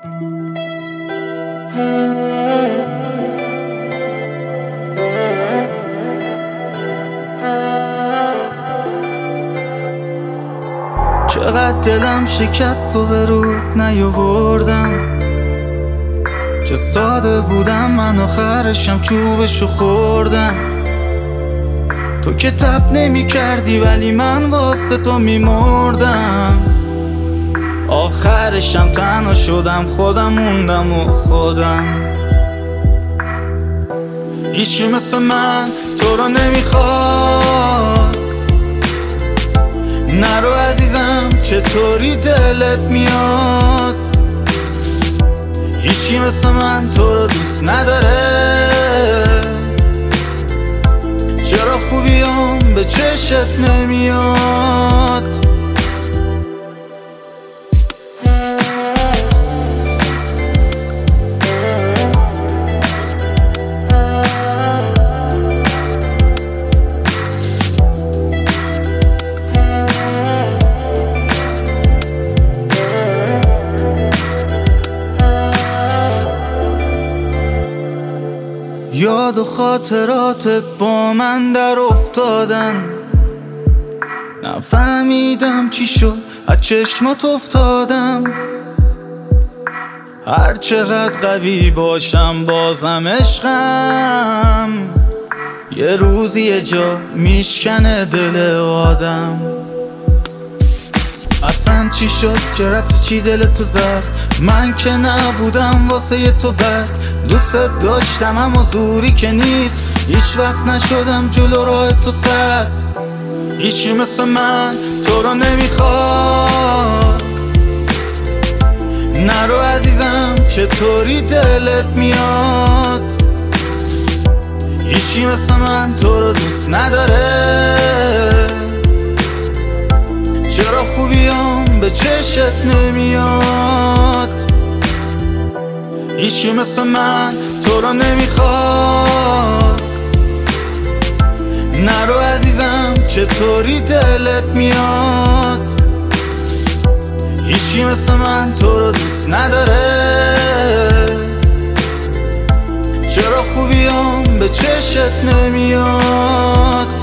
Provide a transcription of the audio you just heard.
چقدر دلم شکست و به رود نیاوردم، چه ساده بودم من آخرشم چوبشو خوردم. تو که تب نمی کردی ولی من واسه تو می مردم. آخرشم تنها شدم، خودم موندم و خودم. هیچی مثل من تو رو نمیخواد، نرو عزیزم چطوری دلت میاد. هیچی مثل من تو رو دوست نداره، چرا خوبیام به چشت نمیاد. یاد و خاطراتت با من در افتادن، نفهمیدم چی شد از چشمات افتادم. هر چقدر قوی باشم بازم عشقم، یه روزی یه جا میشکنه دل آدم. اصلا چی شد که رفتی چی دلتو زد؟ من که نبودم واسه تو بد، دوست داشتم اما زوری که نیست، هیچ وقت نشدم جلو راه تو سد. هیچی مثل من تو رو نمیخواد، نرو عزیزم چطوری دلت میاد. هیچی مثل من تو رو دوست نداره، چرا خوبیام به چشت نمیاد. هیچی مثل من تو رو نمیخواد، نرو عزیزم چطوری دلت میاد. هیچی مثل من تو رو دوست نداره، چرا خوبیام به چشت نمیاد.